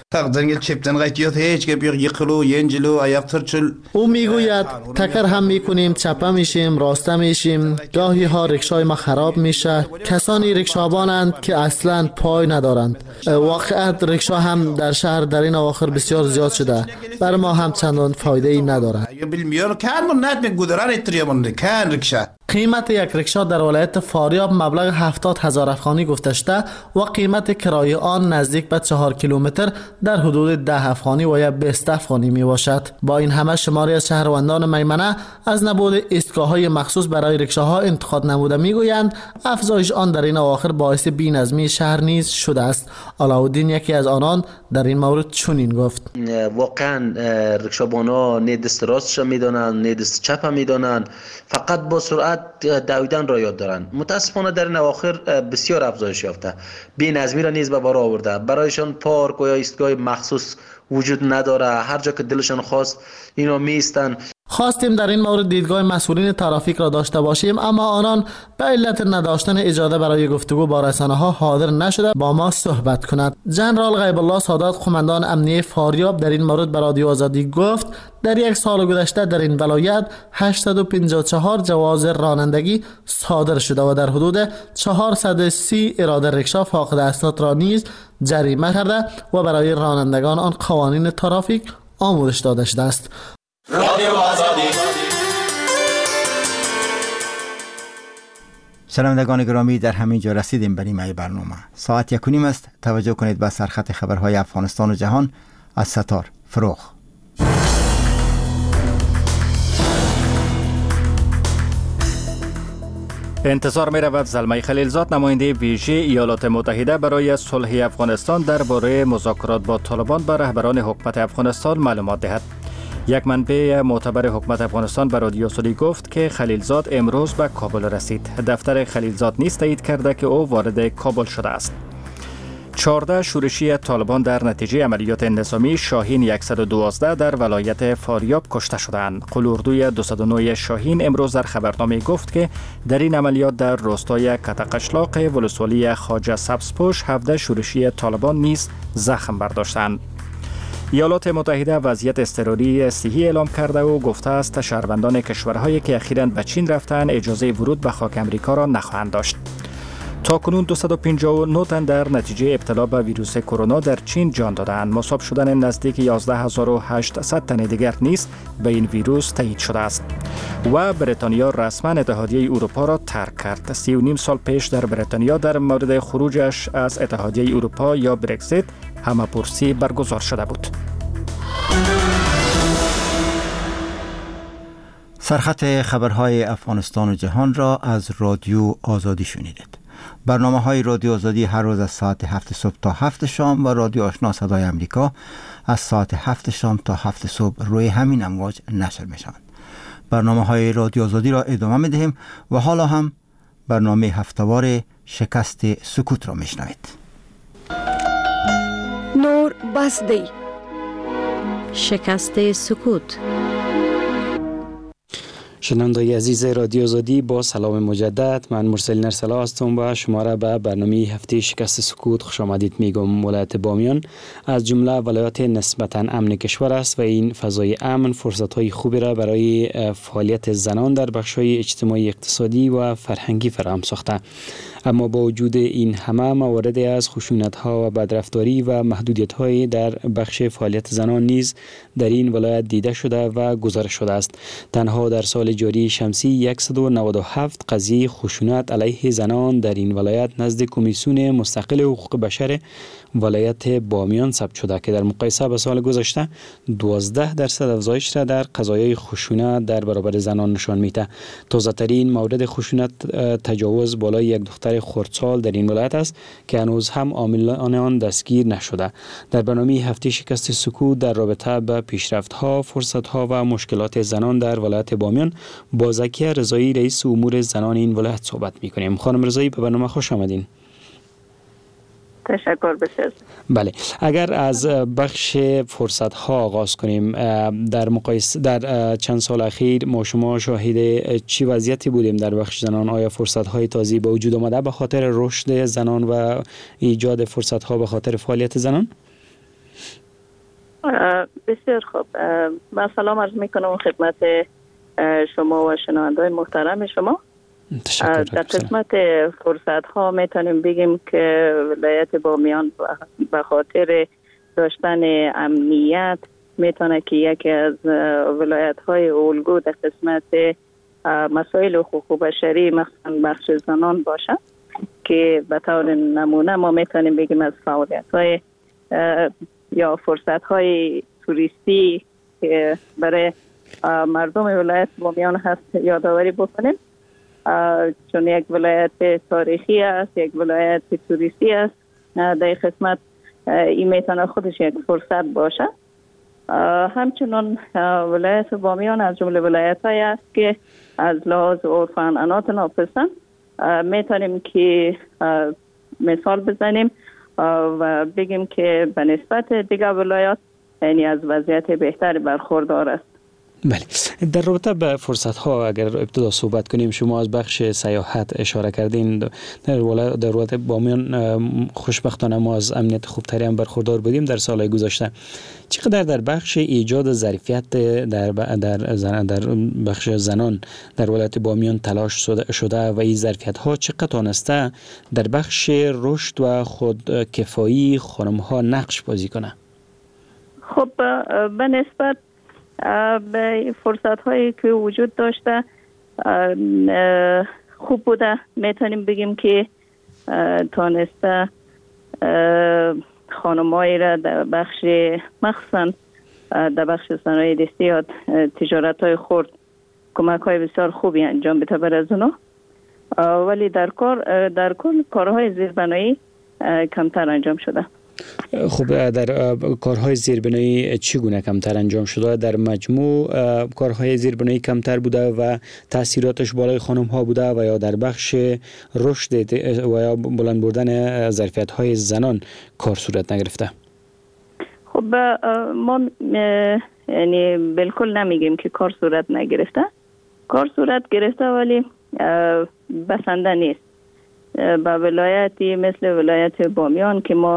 او میگوید تکر هم میکنیم، چپه میشیم، راسته میشیم، گاهی ها رکشای ما خراب میشه. کسانی رکشابانند که اصلا پای ندارند. واقعا رکشا هم در شهر در این اواخر بسیار زیاد شده، بر ما هم چندان فایده ای ندارد. قیمت یک رکشا در ولایت فاریاب مبلغ 70,000 افغانی گفته شده و قیمت کرایه آن نزدیک به 4 کیلومتر در حدود 10 افغانی و یا 20 افغانی می باشد. با این همه شماری از شهروندان میمنه از نبود ایستگاه‌های مخصوص برای رکشاها انتقاد نموده میگویند افزایش آن در این اواخر باعث بی‌نظمی شهر نیز شده است. علاءالدین یکی از آنان در این مورد چنین گفت: واقعا رکشابانا نه دست راستش میدونن نه دست چپ میدونن، فقط با سرعت دویدن را یاد دارن. متاسفانه در این اواخر بسیار افزایش یافته، بی‌نظمی را نیز به بار آورده. برایشان پارک و یا ایستگاه مخصوص وجود نداره، هر جا که دلشان خواست اینا میستن. خواستیم در این مورد دیدگاه مسئولین ترافیک را داشته باشیم، اما آنان به علت نداشتن اجازه برای گفتگو با رسانه‌ها حاضر نشده با ما صحبت کند. جنرال غیب الله سادات قماندان امنیه فاریاب در این مورد به رادیو آزادی گفت در یک سال گذشته در این ولایت 854 جواز رانندگی صادر شده و در حدود 430 اراده رکشا فاقد اسناد را نیز جریمه کرده و برای رانندگان آن قوانین ترافیک آموزش داده شده است. رادیو آزادی. شنوندگان گرامی، در همین جا رسیدیم به نیمه برنامه. ساعت 1:30 است. توجه کنید به سرخط خبرهای افغانستان و جهان از ستار فروغ. انتظار می رود زلمه خلیلزاد نماینده ویژه ایالات متحده برای صلح افغانستان درباره مذاکرات با طالبان به رهبران حکومت افغانستان معلومات دهد. یک منبع معتبر حکومت افغانستان به رادیو آزادی گفت که خلیلزاد امروز به کابل رسید. دفتر خلیلزاد نیز تایید کرده که او وارد کابل شده است. 14 شورشی طالبان در نتیجه عملیات نظامی شاهین 112 در ولایت فاریاب کشته شدند. قلوردوی 209 شاهین امروز در خبرنامه گفت که در این عملیات در روستای کتقشلاق ولسوالی خواجه سبزپوش 17 شورشی طالبان نیز زخم برداشتند. ایالات متحده وضعیت اضطراری صحی اعلام کرده و گفته است شهروندان کشورهایی که اخیراً به چین رفتند اجازه ورود به خاک امریکا را نخواهند داشت. تاکنون 259 تن در نتیجه ابتلا به ویروس کرونا در چین جان دادند. مصاب شدن نزدیک 11800 تن دیگر نیز به این ویروس تایید شده است. و بریتانیا رسما اتحادیه اروپا را ترک کرد. 3.5 سال پیش در بریتانیا در مورد خروجش از اتحادیه اروپا یا برگزیت همه‌پرسی برگزار شده بود. سرخط خبرهای افغانستان و جهان را از رادیو آزادی شنیدید. برنامه‌های رادیو آزادی هر روز از ساعت 7 صبح تا 7 شام و رادیو آشنا صدای امریکا از ساعت 7 شام تا 7 صبح روی همین امواج نشر می‌شوند. برنامه‌های رادیو آزادی را ادامه می‌دهیم و حالا هم برنامه هفته‌وار شکست سکوت را می‌شنوید. نور بسدی. شکست سکوت. شنوندگان عزیز رادیو آزادی، با سلام مجدد، من مرسل نرسلا هستم و شما را به برنامه هفته شکست سکوت خوش آمدید میگم. ولایت بامیان از جمله ولایات نسبتاً امن کشور است و این فضای امن فرصت‌های خوبی را برای فعالیت زنان در بخش‌های اجتماعی، اقتصادی و فرهنگی فراهم ساخته. اما با وجود این همه موارد از خشونت‌ها و بدرفتاری و محدودیت‌های در بخش فعالیت زنان نیز در این ولایت دیده شده و گزارش شده است. تنها در سال جاری شمسی 197 قضیه خشونت علیه زنان در این ولایت نزد کمیسیون مستقل حقوق بشر ولایت بامیان ثبت شده که در مقایسه با سال گذشته 12% افزایش را در قضایای خشونت در برابر زنان نشان میده. تازه‌ترین مورد خشونت تجاوز بالای یک دختر خردسال در این ولایت است که هنوز هم عاملان آن دستگیر نشده. در برنامه هفته شکست سکوت در رابطه با پیشرفت‌ها، فرصت‌ها و مشکلات زنان در ولایت بامیان با زکیه رضایی رئیس امور زنان این ولایت صحبت می‌کنیم. خانم رضایی، به برنامه خوش آمدین. تشکر بسیار. بله، اگر از بخش فرصت ها آغاز کنیم، در مقایسه در چند سال اخیر ما شما شاهد چی وضعیتی بودیم در بخش زنان؟ آیا فرصت های تازه به وجود آمده به خاطر رشد زنان و ایجاد فرصت ها به خاطر فعالیت زنان؟ بسیار خوب، من سلام عرض میکنم خدمت شما و شنونده‌های محترم شما. در قسمت فرصت ها میتونیم بگیم که ولایت بامیان به خاطر داشتن امنیت میتونه که یکی از ولایت های الگو در قسمت مسائل حقوق بشری مخصوصا بخش زنان باشه که به طور نمونه ما میتونیم بگیم از فعالیت‌های یا فرصت‌های توریستی که برای مردم ولایت بامیان هست یادآوری بکنیم، چون یک ولایت تاریخی است، یک ولایت توریستی است. در قسمت این میتونه خودش یک فرصت باشه. همچنان ولایت بامیان از جمله ولایت‌هایی است که از لحاظ عرف عنعنات ناپسند میتونیم که مثال بزنیم و بگیم که به نسبت دیگر ولایات یعنی از وضعیت بهتری برخوردار است. بله، در رابطه به فرصت ها اگر ابتدا صحبت کنیم، شما از بخش سیاحت اشاره کردین. در ولایت بامیان خوشبختانه ما از امنیت خوبتری هم برخوردار بودیم در سالهای گذشته. چقدر در بخش ایجاد ظرفیت در بخش زنان در ولایت بامیان تلاش شده و این ظرفیت ها چقدر تانسته در بخش رشد و خودکفایی خانم ها نقش بازی کنه؟ خب به نسبت به فرصت هایی که وجود داشته خوب بوده. میتونیم بگیم که تانسته خانمایی را در بخش مخصوصا در بخش صنایع دستی یا تجارت های خرد کمک های بسیار خوبی انجام بده بر از اونا، ولی در کل کارهای زیربنایی کمتر انجام شده. خب در کارهای زیربنایی چگونه کمتر انجام شده؟ در مجموع کارهای زیربنایی کمتر بوده و تاثیراتش بالای خانم ها بوده و یا در بخش رشد و یا بلند بردن ظرفیت های زنان کار صورت نگرفته؟ خب ما یعنی بالکل نمیگیم که کار صورت نگرفته. کار صورت گرفته ولی بسنده نیست. با ولایتی مثل ولایت بامیان که ما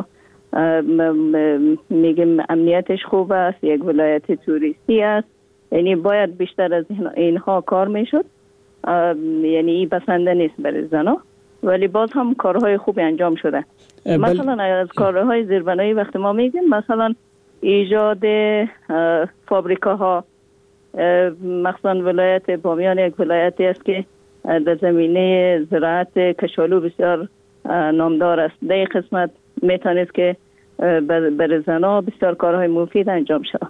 میگیم امنیتش خوب است، یک ولایت توریستی است، یعنی باید بیشتر از اینها کار میشد. یعنی این بسنده نیست برای زنها، ولی باز هم کارهای خوبی انجام شده. مثلا از کارهای زیربنایی وقتی ما میگیم مثلا ایجاد فابریکاها، مثلا ولایت بامیان یک ولایتی است که در زمینه زراعت کشالو بسیار نامدار است. در این قسمت میتونید که برای زنها بسیار کارهای مفید انجام شود.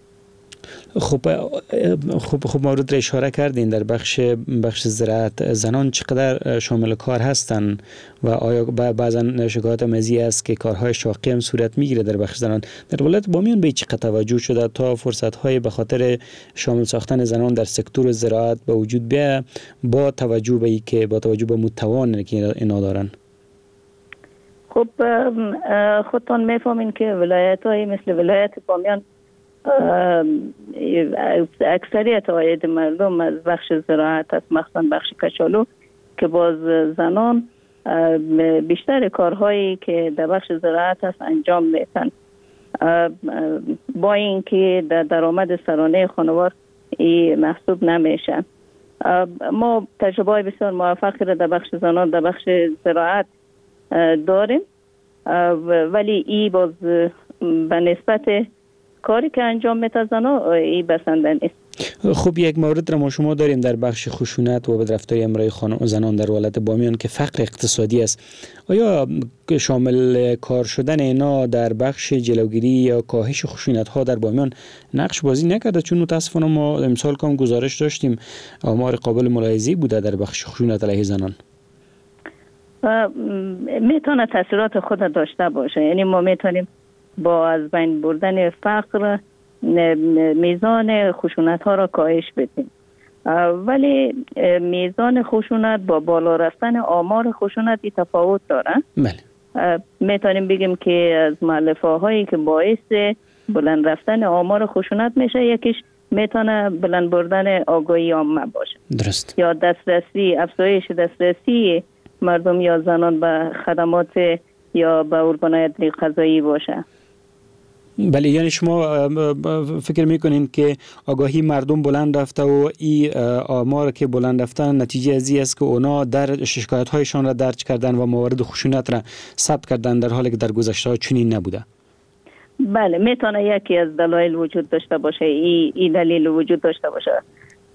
خب مورد را اشاره کردین در بخش زراعت زنان چقدر شامل کار هستند و آیا بعضا شکایات مزی است که کارهای شاقی هم صورت میگیره در بخش زنان؟ در ولایت بامیان به چقدر توجه شده تا فرصت‌های به خاطر شامل ساختن زنان در سکتور زراعت به وجود بیاید با توجه به متوان که اینا دارن؟ خب خودتان میفهمین که ولایت‌های مثل ولایت بامیان اکثریت عاید مردم از بخش زراعت است، مخصوصا بخش کچالو که باز زنان بیشتر کارهایی که در بخش زراعت است انجام میدن. با اینکه در درآمد سرانه خانوار محسوب نمیشه. ما تجربه بسیار موفقی را در بخش زنان در بخش زراعت داریم، ولی ای باز به نسبت کاری که انجام میده زنان ای بسنده نیست. خب یک مورد را ما شما داریم در بخش خشونت و بدرفتاری امرای زنان در ولایت بامیان که فقر اقتصادی است. آیا شامل کار شدن اینا در بخش جلوگیری یا کاهش خشونت ها در بامیان نقش بازی نکرده؟ چون متاسفانه ما امسال کم گزارش داشتیم آمار قابل ملاحظه‌ای بوده در بخش خشونت علیه زنان. میتونه تاثیرات خود داشته باشه. یعنی ما میتونیم با از بین بردن فقر میزان خشونت ها را کاهش بدیم، ولی میزان خشونت با بالا رفتن آمار خشونت تفاوت داره. میتونیم بگیم که از مؤلفه هایی که باعث بلند رفتن آمار خشونت میشه، یکیش میتونه بلند بردن آگاهی عامه باشه. درست. یا افزایش دسترسی مردم یا زنان به خدمات یا به ارگان‌های غذایی باشه. بله، یعنی شما فکر میکنین که آگاهی مردم بلند رفته و این آمار که بلند رفتن نتیجه ازی است که اونا در شکایت هایشان را درج کردن و موارد خشونت را ثبت کردن در حالی که در گذشته چنین نبوده؟ بله، میتونه یکی از دلایل وجود داشته باشه. این دلیل وجود داشته باشه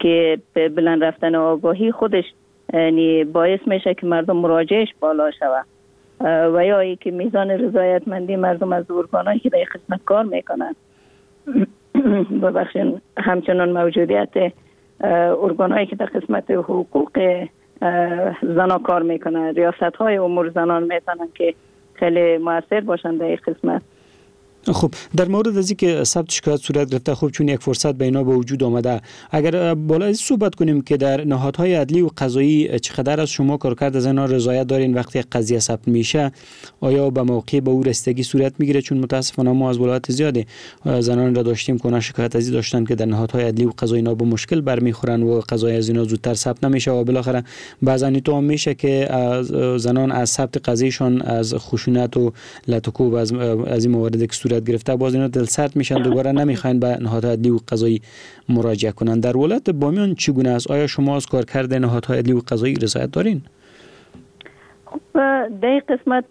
که بلند رفتن آگاهی خودش یعنی باعث میشه که مردم مراجعش بالا شود و یا ای که میزان رضایتمندی مردم از ارگانایی که در خدمت کار میکنن ببخشید همچنان موجودیت ارگانایی که در خدمت حقوق زنان کار میکنن، ریاست های امور زنان میتونن که خیلی موثر باشن در این خدمت. خب در مورد از اینکه ثبت شکایت صورت گرفته، خب چون یک فرصت به اینا به وجود آمده، اگر بالا از صحبت کنیم که در نهادهای عدلی و قضایی چقدر از شما کارکرد از اینا رضایت دارین وقتی قضیه ثبت میشه؟ آیا به موقع به او رسیدگی صورت میگیره؟ چون متاسفانه ما از ولایت زیاده زنان را داشتیم که شکایت ازی داشتن که در نهادهای عدلی و قضایی اینا به مشکل برمیخورن و قضایی از اینا زودتر ثبت نمیشه و بالاخره بعضا تو هم میشه که زنان از ثبت قضیهشون از خشونت و لطکوب از این موارد که گرفته باز اینا دلسرد میشن، دوباره نمیخواین به نهادهای عدلی و قضایی مراجعه کنن. در ولایت بامیان چگونه است؟ آیا شما از کارکرد نهادهای عدلی و قضایی رضایت دارین؟ خب در قسمت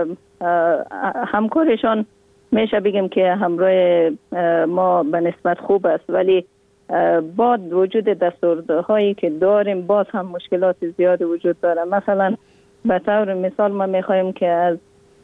همکارشان میشه بگیم که همراه ما به نسبت خوب است، ولی با وجود دستورهایی که داریم باز هم مشکلات زیاد وجود داره. مثلا به طور مثال ما میخوایم که از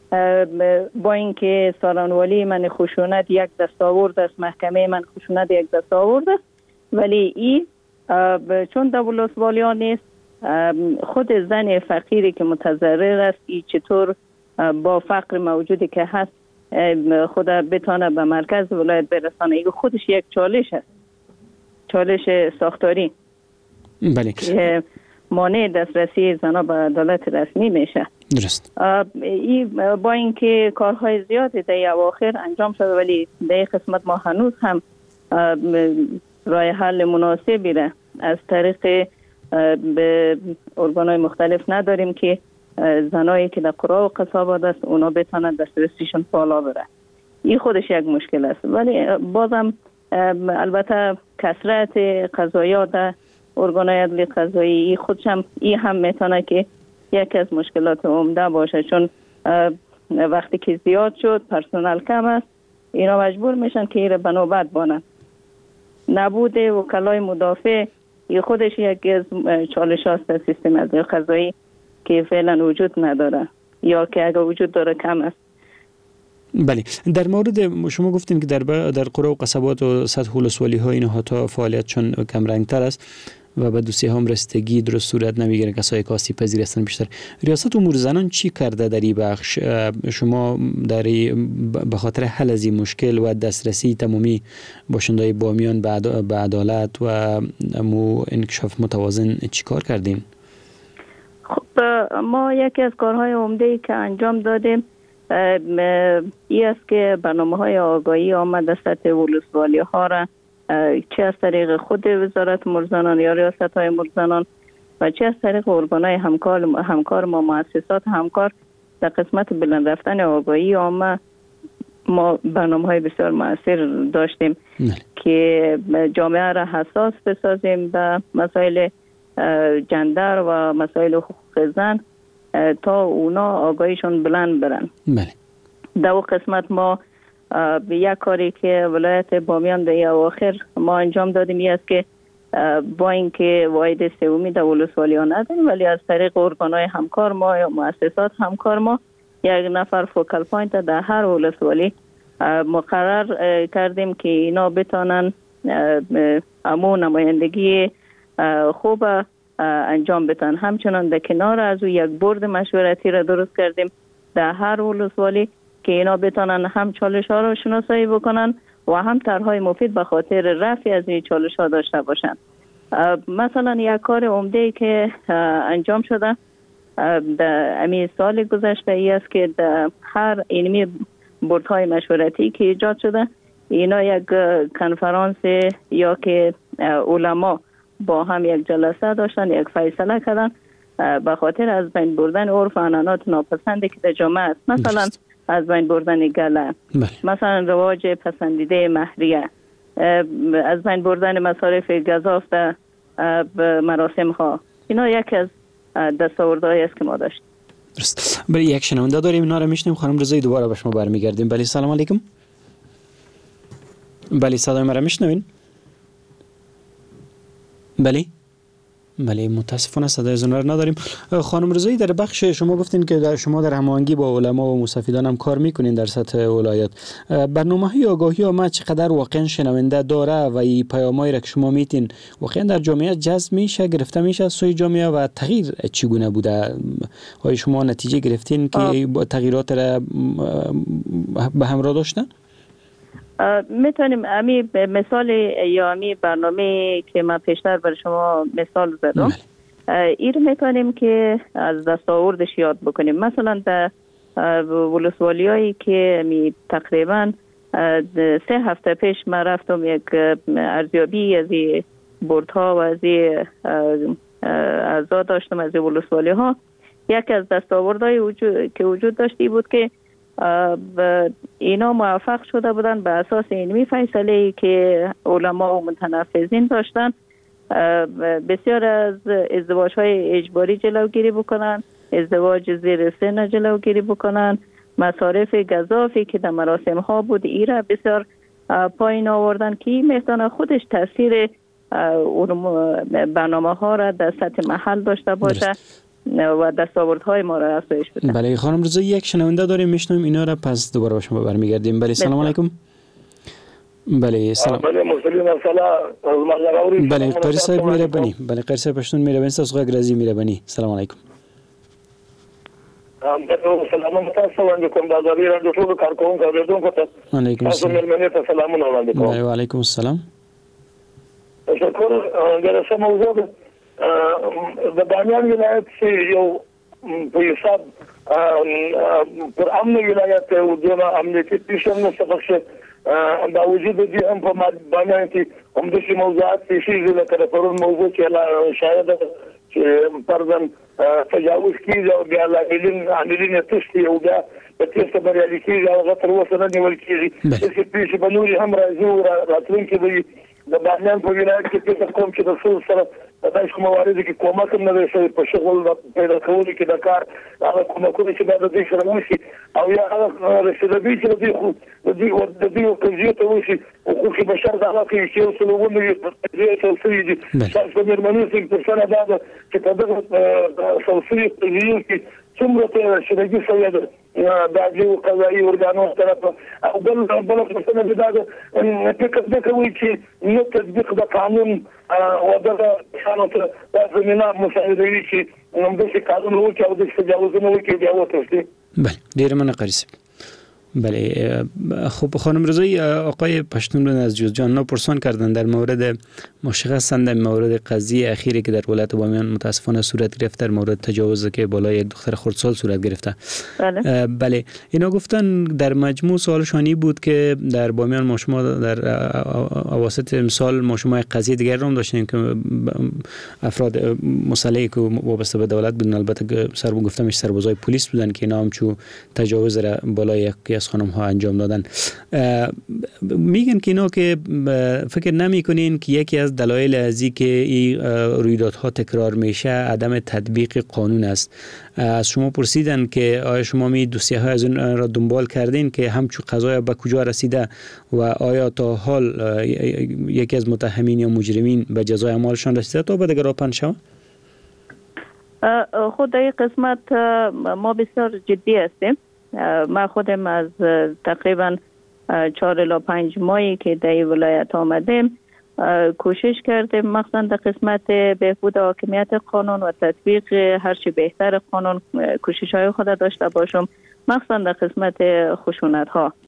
با اینکه سالانوالی من خشونت یک دستاورد است، محکمه من خشونت یک دستاورد است، ولی این چون ولسوالیان نیست، خود زن فقیری که متضرر است ای چطور با فقر موجودی که هست خود بتانه به مرکز ولایت برسانه، این خودش یک چالش است، چالش ساختاری. بله. که مانع دسترسی زنها به عدالت رسمی میشه. درست. با اینکه کارهای زیادی در اواخر انجام شده، ولی در قسمت ما هنوز هم راه حل مناسبی را از طریق به ارگانهای مختلف نداریم که زنایی که در قرا و قصابات است اونا بتونن دسترسیشون بالا بره. این خودش یک مشکل است، ولی بازم البته کثرت قضایات در ارگانهای عدلی قضایی خودش هم این هم میتونه که یکی از مشکلات عمده باشه، چون وقتی که زیاد شد پرسنل کم است، اینا مجبور میشن که ایره به نوبت بانن. نبود وکلای مدافع این خودش یکی از چالش هاست در سیستم عدلی قضایی که فعلا وجود نداره یا که اگر وجود داره کم است. بله. در مورد شما گفتیم که در قرا و قصبات و سطح ولسوالی ها اینها تا فعالیت چون کم رنگ تر است و به دوسیه هم رسیدگی درست صورت نمیگیره، کسایی که آسیب پذیر هستن بیشتر. ریاست امور زنان چی کرده در این بخش؟ شما در به خاطر حل از این مشکل و دسترسی تمامی باشنده‌های بامیان به عدالت و انکشاف متوازن چی کار کردین؟ خب ما یکی از کارهای عمده‌ای که انجام دادیم این است که برنامه‌های آگاهی آمد سطح ولسوالی ها را چه از طریق خود وزارت امور زنان یا ریاست‌های امور زنان و چه از طریق ارگان‌های همکار ما مؤسسات همکار در قسمت بلند رفتن آگاهی عامه ما برنامه‌های بسیار مؤثر داشتیم که جامعه را حساس بسازیم به مسائل جندر و مسائل حقوق زن تا اونا آگاهیشون بلند برن. بله. در اون قسمت ما یک کاری که ولایت بامیان در اواخر ما انجام دادیم این است که با اینکه واحد سومی در ولسوالی ها نداریم، ولی از طریق ارگان‌های همکار ما یا مؤسسات همکار ما یک نفر فوکال پوینت در هر ولسوالی مقرر کردیم که اینا بتانن امو نمایندگی خوب انجام بدن. همچنان در کنار از او یک بورد مشورتی را درست کردیم در هر ولسوالی که اینا بتانن هم چالش ها را شناسایی بکنن و هم طرحهای مفید به خاطر رفع از این چالش ها داشته باشن. مثلا یک کار عمده که انجام شده در امی سال گذشته ای است که در هر اینمی بوردهای مشورتی که ایجاد شده اینا یک کنفرانس یا که علما با هم یک جلسه داشتن، یک فیصله کردن به خاطر از بین بردن عرف و عنعنات ناپسندی که در جامعه است. مثلا از بین بردن گله، مثلا رواج پسندیده مهریه، از بین بردن مصارف گزاف در مراسم ها. اینا یکی از دستاوردهایی است که ما داشتیم. درست. برای یک شنونده داریم، اینا رو میشنیم. خانم رضایی دوباره به شما برمیگردیم. بله سلام علیکم. بله صدای مرا میشنوین؟ بله متاسفانه صدای زنار نداریم. خانم رضایی، در بخش شما گفتین که شما در هماهنگی با علما و مستفیدان هم کار میکنین در سطح ولایت. برنامه‌های آگاهی آمد چقدر واقعا شنونده داره و این پیامایی را که شما میتین واقعا در جامعه جذب میشه، گرفته میشه از سوی جامعه و تغییر چگونه بوده؟ آیا شما نتیجه گرفتین که تغییرات را به همراه داشتن؟ میتونیم امی مثال یا امی برنامه که من پیشتر برای شما مثال زدم این میتونیم که از دستاوردش یاد بکنیم. مثلا در ولسوالی هایی که تقریبا 3 هفته پیش من رفتم یک ارزیابی از بردها و از اعضا داشتم از ولسوالی ها. یکی از دستاوردهای که وجود داشتی بود که اینا موفق شده بودن به اساس علمی فیصله که علما و متنفذین داشتن بسیار از ازدواج های اجباری جلوگیری بکنن، ازدواج زیر سن جلوگیری بکنن، مصارف گزافی که در مراسم ها بود ایره بسیار پایین آوردن که میتونه خودش تاثیر برنامه ها را در سطح محل داشته باشه و دستاوردهای ما را افزایش بده. بله خانم رضایی، یک شنونده داریم میشنویم اینا را، پس دوباره با شما برمیگردیم. بله سلام علیکم. بله سلام. بله قاری صاحب میره بنی. بله قاری صاحب پشتون میره بنی تاسو غږ میره بنی. سلام علیکم. سلام علیکم دا غوړي راډیو ټول کارکونکو اوریدونکو ته علیکم السلام. سلامونه وړاندې کوم. بله وعلیکم السلام. شکر درسه موضوع ده د بامیان ولایت چې یو په حساب پر امن ولایت او د امنیتي پیشن مستقشه دا وجود دي هم په بامیان کې هم د موضوعات چې لکه پرون موضوع چې شاید چې پردن تجاوز کیږي او بیا عاملین تشتي او بیا په تاسو باندې کیږي او غتر وسره نیول کیږي چې پیښه بنوري هم راځي راتلونکي دی د بامیان په ولایت کې چې کوم چې د څو سره داش موارد کې کومه کوم نه شي په شغل پیدا کولو کې د کار هغه کومه چې د دې سره وشي او یا هغه رسیدګي چې د دې وکړي ته وشي او خو بشر د هغه کې چې وسلوونه یې توصیه دي چې د مرمنې څخه څنګه دا چې په دغه توصیه کې څومره ته شدګي سوي ده د یو قضایي ورګانو طرف او بل څه نه ده ان فکر کوي چې یو تطبیق د قانون او دغه قانون ته زمينه مساعده وي چې موږ د قانون وکړو او د تجاوزونو وکړو بیا وته. بله ډیر مننه قاری صاحب. بله خب خانم رضایی، آقای پشتون از جوزجان پرسان کردن در مورد مشخصا در مورد قضیه اخیری که در ولایت بامیان متاسفانه صورت گرفت در مورد تجاوز که بالای یک دختر خردسال صورت گرفته. بله اینا گفتن در مجموع سوالشانی بود که در بامیان ما شما در اواسط امسال ما شما قضیه دیگر هم داشتیم که افراد مسلحی که وابسته به دولت بودن، البته گفتمش سربازای پلیس بودن که اینا هم چو تجاوز را بالای یکی از خانم ها انجام دادن. میگن که اینا که فکر نمی کنین که یکی از دلایل ازی که این رویدادها تکرار میشه عدم تطبیق قانون است. از شما پرسیدن که آیا شما می دوسیه های از اون را دنبال کردین که همچون قضایا به کجا رسیده و آیا تا حال یکی از متهمین یا مجرمین به جزای اعمالشان رسیده تا به دیگر را پند شود؟ خود در این قسمت ما بسیار جدی هستیم. ما خودم از تقریبا 4 الی 5 ماهی که در ولایت آمدیم کوشش کردیم مخصوصا در قسمت بهبود حاکمیت قانون و تطبیق هرچی بهتر قانون کوشش های خود داشته باشم، مخصوصا در قسمت خشونت ها.